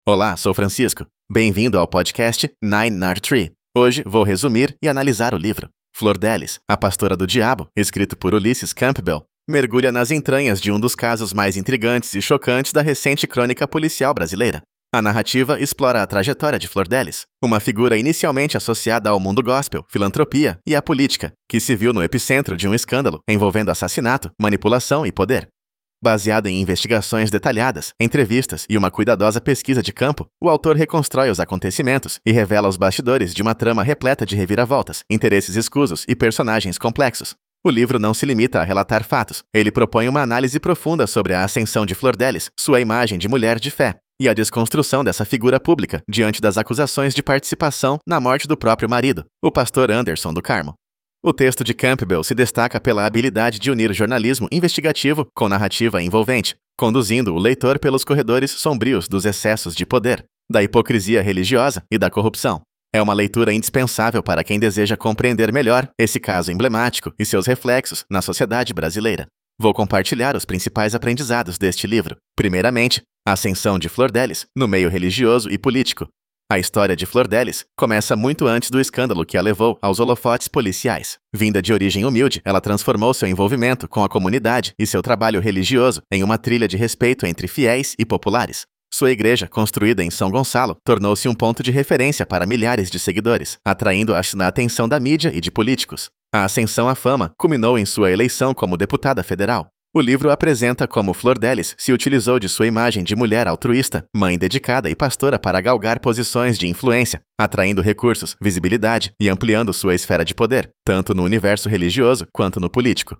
Olá, sou Francisco. Bem-vindo ao podcast Nine Nard Tree. Hoje vou resumir e analisar o livro Flor Delis, a Pastora do Diabo, escrito por Ulysses Campbell, mergulha nas entranhas de um dos casos mais intrigantes e chocantes da recente crônica policial brasileira. A narrativa explora a trajetória de Flor Delis, uma figura inicialmente associada ao mundo gospel, filantropia e à política, que se viu no epicentro de um escândalo envolvendo assassinato, manipulação e poder. Baseado em investigações detalhadas, entrevistas e uma cuidadosa pesquisa de campo, o autor reconstrói os acontecimentos e revela os bastidores de uma trama repleta de reviravoltas, interesses escusos e personagens complexos. O livro não se limita a relatar fatos, ele propõe uma análise profunda sobre a ascensão de Flor Delis, sua imagem de mulher de fé, e a desconstrução dessa figura pública diante das acusações de participação na morte do próprio marido, o pastor Anderson do Carmo. O texto de Campbell se destaca pela habilidade de unir jornalismo investigativo com narrativa envolvente, conduzindo o leitor pelos corredores sombrios dos excessos de poder, da hipocrisia religiosa e da corrupção. É uma leitura indispensável para quem deseja compreender melhor esse caso emblemático e seus reflexos na sociedade brasileira. Vou compartilhar os principais aprendizados deste livro. Primeiramente, a ascensão de Flor Delis no meio religioso e político. A história de Flor Delis começa muito antes do escândalo que a levou aos holofotes policiais. Vinda de origem humilde, ela transformou seu envolvimento com a comunidade e seu trabalho religioso em uma trilha de respeito entre fiéis e populares. Sua igreja, construída em São Gonçalo, tornou-se um ponto de referência para milhares de seguidores, atraindo a atenção da mídia e de políticos. A ascensão à fama culminou em sua eleição como deputada federal. O livro apresenta como Flor Delis se utilizou de sua imagem de mulher altruísta, mãe dedicada e pastora para galgar posições de influência, atraindo recursos, visibilidade e ampliando sua esfera de poder, tanto no universo religioso quanto no político.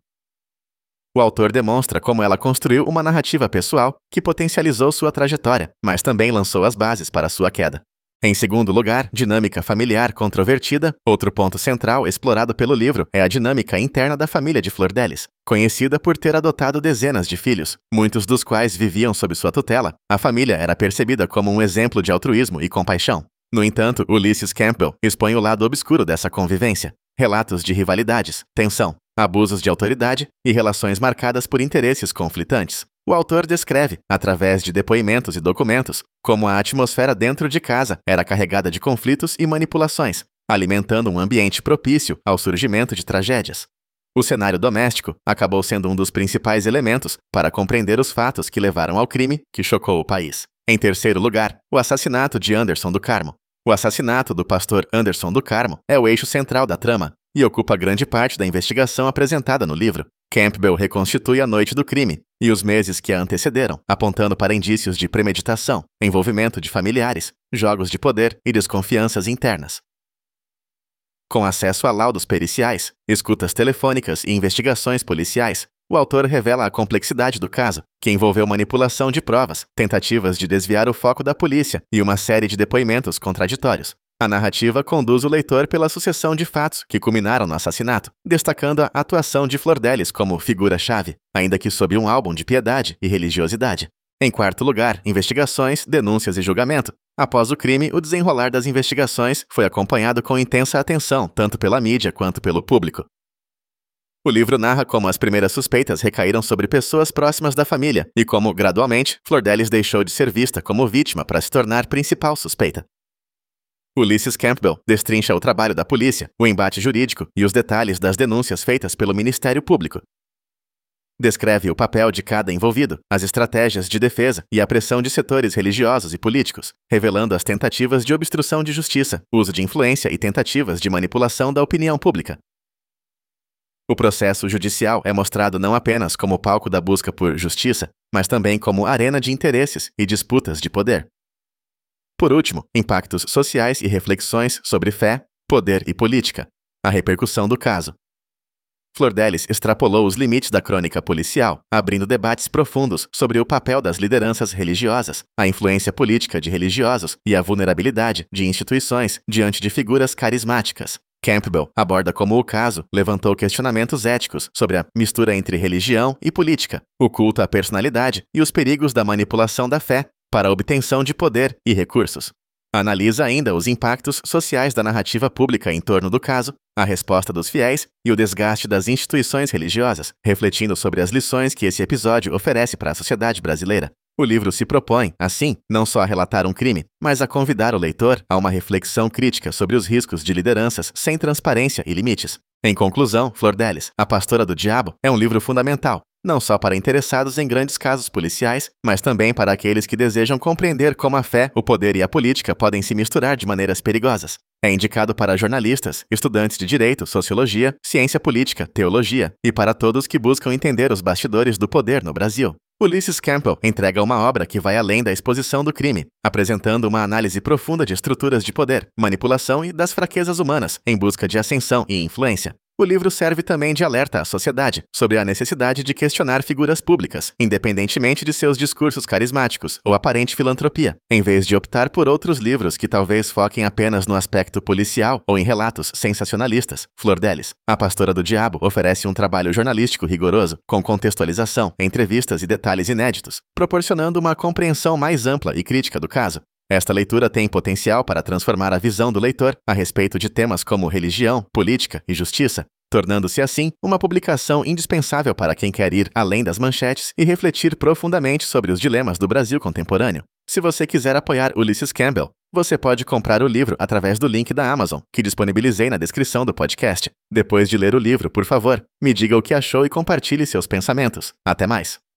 O autor demonstra como ela construiu uma narrativa pessoal que potencializou sua trajetória, mas também lançou as bases para sua queda. Em segundo lugar, dinâmica familiar controvertida. Outro ponto central explorado pelo livro é a dinâmica interna da família de Flor Delis. Conhecida por ter adotado dezenas de filhos, muitos dos quais viviam sob sua tutela, a família era percebida como um exemplo de altruísmo e compaixão. No entanto, Ulysses Campbell expõe o lado obscuro dessa convivência. Relatos de rivalidades, tensão, abusos de autoridade e relações marcadas por interesses conflitantes. O autor descreve, através de depoimentos e documentos, como a atmosfera dentro de casa era carregada de conflitos e manipulações, alimentando um ambiente propício ao surgimento de tragédias. O cenário doméstico acabou sendo um dos principais elementos para compreender os fatos que levaram ao crime que chocou o país. Em terceiro lugar, o assassinato de Anderson do Carmo. O assassinato do pastor Anderson do Carmo é o eixo central da trama e ocupa grande parte da investigação apresentada no livro. Campbell reconstitui a noite do crime e os meses que a antecederam, apontando para indícios de premeditação, envolvimento de familiares, jogos de poder e desconfianças internas. Com acesso a laudos periciais, escutas telefônicas e investigações policiais, o autor revela a complexidade do caso, que envolveu manipulação de provas, tentativas de desviar o foco da polícia e uma série de depoimentos contraditórios. A narrativa conduz o leitor pela sucessão de fatos que culminaram no assassinato, destacando a atuação de Flor Delis como figura-chave, ainda que sob um álbum de piedade e religiosidade. Em quarto lugar, investigações, denúncias e julgamento. Após o crime, o desenrolar das investigações foi acompanhado com intensa atenção, tanto pela mídia quanto pelo público. O livro narra como as primeiras suspeitas recaíram sobre pessoas próximas da família e como, gradualmente, Flor Delis deixou de ser vista como vítima para se tornar principal suspeita. Ulysses Campbell destrincha o trabalho da polícia, o embate jurídico e os detalhes das denúncias feitas pelo Ministério Público. Descreve o papel de cada envolvido, as estratégias de defesa e a pressão de setores religiosos e políticos, revelando as tentativas de obstrução de justiça, uso de influência e tentativas de manipulação da opinião pública. O processo judicial é mostrado não apenas como palco da busca por justiça, mas também como arena de interesses e disputas de poder. Por último, impactos sociais e reflexões sobre fé, poder e política. A repercussão do caso. Flor Delis extrapolou os limites da crônica policial, abrindo debates profundos sobre o papel das lideranças religiosas, a influência política de religiosos e a vulnerabilidade de instituições diante de figuras carismáticas. Campbell aborda como o caso levantou questionamentos éticos sobre a mistura entre religião e política, o culto à personalidade e os perigos da manipulação da fé para a obtenção de poder e recursos. Analisa ainda os impactos sociais da narrativa pública em torno do caso, a resposta dos fiéis e o desgaste das instituições religiosas, refletindo sobre as lições que esse episódio oferece para a sociedade brasileira. O livro se propõe, assim, não só a relatar um crime, mas a convidar o leitor a uma reflexão crítica sobre os riscos de lideranças sem transparência e limites. Em conclusão, Flor Delis, A Pastora do Diabo, é um livro fundamental, não só para interessados em grandes casos policiais, mas também para aqueles que desejam compreender como a fé, o poder e a política podem se misturar de maneiras perigosas. É indicado para jornalistas, estudantes de direito, sociologia, ciência política, teologia e para todos que buscam entender os bastidores do poder no Brasil. Ulysses Campbell entrega uma obra que vai além da exposição do crime, apresentando uma análise profunda de estruturas de poder, manipulação e das fraquezas humanas, em busca de ascensão e influência. O livro serve também de alerta à sociedade sobre a necessidade de questionar figuras públicas, independentemente de seus discursos carismáticos ou aparente filantropia, em vez de optar por outros livros que talvez foquem apenas no aspecto policial ou em relatos sensacionalistas. Flor Delis, A Pastora do Diabo, oferece um trabalho jornalístico rigoroso, com contextualização, entrevistas e detalhes inéditos, proporcionando uma compreensão mais ampla e crítica do caso. Esta leitura tem potencial para transformar a visão do leitor a respeito de temas como religião, política e justiça, tornando-se assim uma publicação indispensável para quem quer ir além das manchetes e refletir profundamente sobre os dilemas do Brasil contemporâneo. Se você quiser apoiar Ulysses Campbell, você pode comprar o livro através do link da Amazon, que disponibilizei na descrição do podcast. Depois de ler o livro, por favor, me diga o que achou e compartilhe seus pensamentos. Até mais!